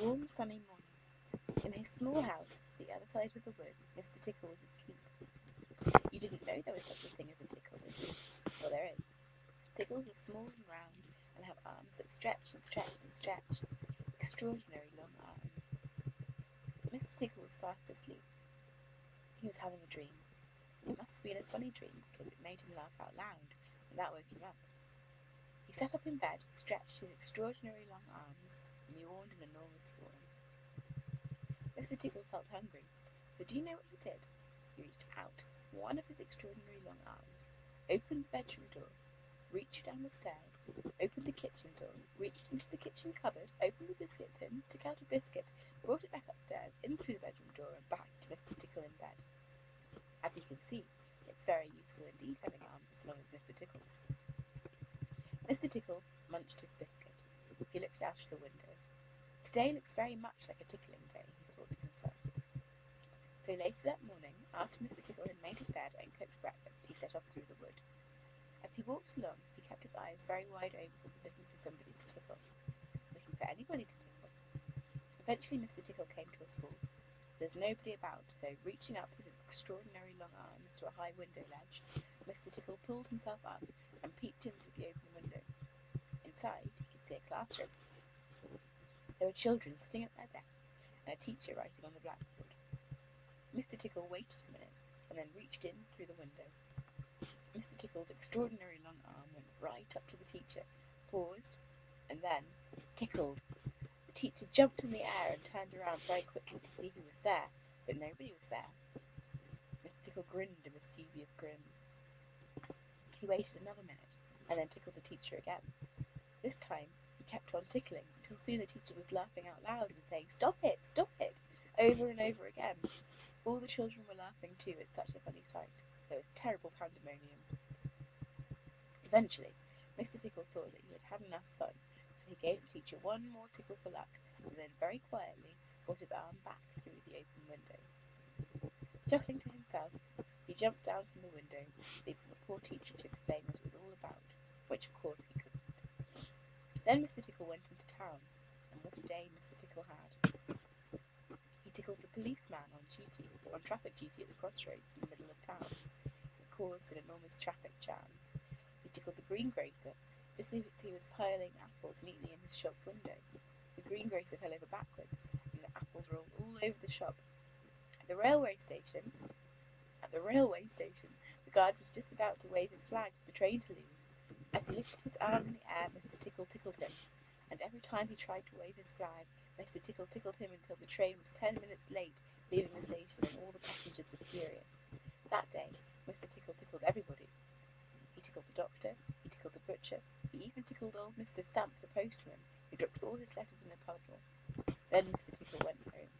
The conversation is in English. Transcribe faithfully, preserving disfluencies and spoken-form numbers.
warm, sunny morning. In his small house, at the other side of the wood, Mister Tickle was asleep. You didn't know there was such a thing as a tickle, did you? Well, there is. Tickles are small and round, and have arms that stretch and stretch and stretch. Extraordinary long arms. Mister Tickle was fast asleep. He was having a dream. It must have been a funny dream, because it made him laugh out loud, and that woke him up. He sat up in bed, stretched his extraordinary long arms, and yawned an enormous yawn. Mister Tickle felt hungry, so do you know what he did? He reached out one of his extraordinary long arms, opened the bedroom door, reached down the stairs, opened the kitchen door, reached into the kitchen cupboard, opened the biscuit tin, took out a biscuit, brought it back upstairs, in through the bedroom door, and back to Mister Tickle in bed. As you can see, it's very useful indeed having arms as long as Mister Tickle's. Mister Tickle munched his biscuit. He looked out of the window. Today looks very much like a tickling day, he thought to himself. So later that morning, after Mister Tickle had made his bed and cooked breakfast, he set off through the wood. As he walked along, he kept his eyes very wide open, looking for somebody to tickle, looking for anybody to tickle. Eventually Mister Tickle came to a school. There was nobody about, so reaching up his extraordinary long arms to a high window ledge, Mister Tickle pulled himself up and peeped in through the open window. Inside, he could see a classroom. There were children sitting at their desks, and a teacher writing on the blackboard. Mister Tickle waited a minute, and then reached in through the window. Mister Tickle's extraordinary long arm went right up to the teacher, paused, and then tickled. The teacher jumped in the air and turned around very quickly to see who was there, but nobody was there. Mister Tickle grinned a mischievous grin. He waited another minute, and then tickled the teacher again. This time he kept on tickling, until soon the teacher was laughing out loud and saying, "Stop it! Stop it!" over and over again. All the children were laughing too at such a funny sight. There was terrible pandemonium. Eventually, Mister Tickle thought that he had had enough fun, so he gave the teacher one more tickle for luck, and then very quietly brought his arm back through the open window. Chuckling to himself, he jumped down from the window, leaving the poor teacher to explain what it was all about, which of course he couldn't. Then Mister Tickle went into town, and what a day Mister Tickle had. He tickled the policeman on duty, on traffic duty at the crossroads in the middle of town. It caused an enormous traffic jam. He tickled the greengrocer, just as he was piling apples neatly in his shop window. The greengrocer fell over backwards, and the apples rolled all over the shop. At the railway station, at the railway station, the guard was just about to wave his flag for the train to leave. As he lifted his arm in the air, Mister Tickle tickled him, and every time he tried to wave his flag, Mister Tickle tickled him until the train was ten minutes late, leaving the station, and all the passengers were furious. That day, Mister Tickle tickled everybody. He tickled the doctor, he tickled the butcher, he even tickled old Mister Stamp the postman, who dropped all his letters in a puddle. Then Mister Tickle went home.